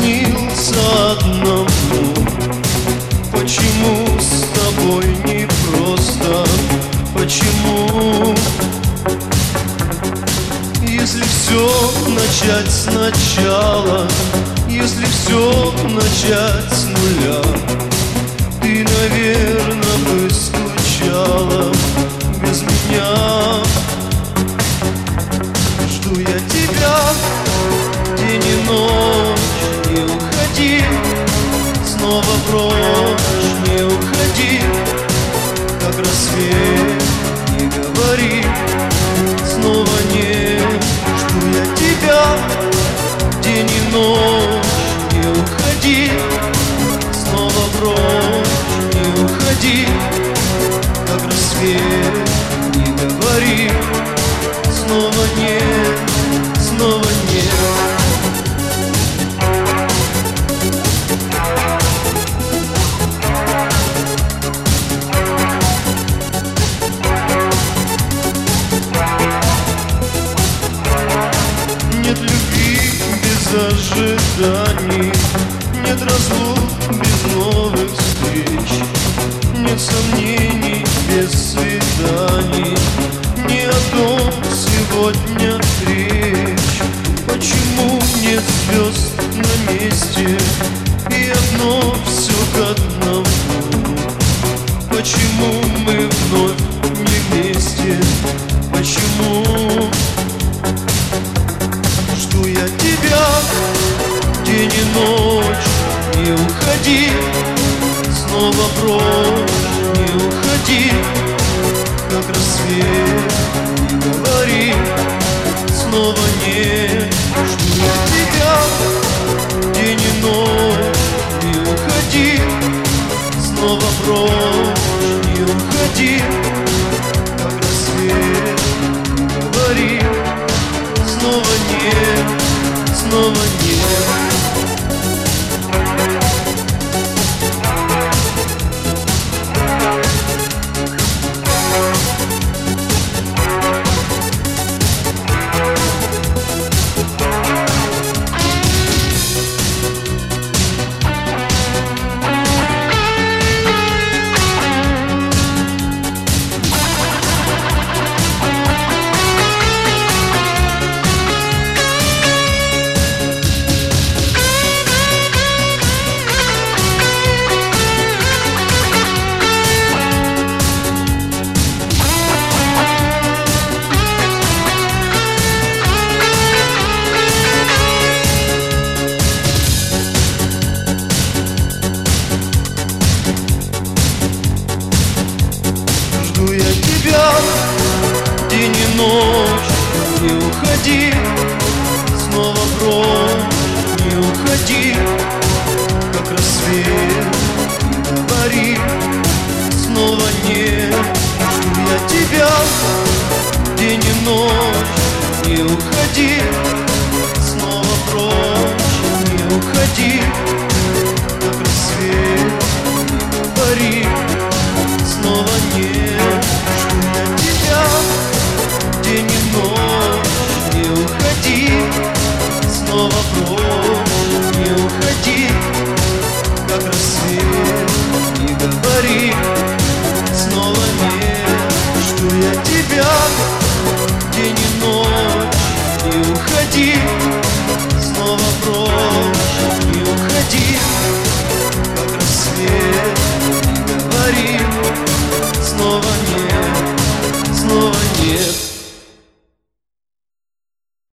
снился одному. Почему с тобой непросто? Почему? Если все начать сначала, если все начать с нуля, ты, наверное, бы скучала без меня. Жду я тебя день и ночь, не уходи, снова прочь, не уходи, как рассвет, не говори, снова нет. Жду я тебя день и ночь, не уходи, снова прочь, не уходи, как рассвет, не говори, снова нет, снова нет. Нет любви без ожиданий, нет разлук без новых встреч, нет сомнений без свиданий, не о том сегодня речь. Почему нет звезд на месте и одно все к одному? Почему мы вновь не вместе? Почему? Жду я тебя день и ночь, не уходи, снова прочь, не уходи, как рассвет, не говори, снова нет. Жду я тебя день и ночь, не уходи, снова прочь, не уходи, как рассвет, не говори, снова нет, снова нет. Жду я тебя день и ночь, не уходи, снова прочь, не уходи,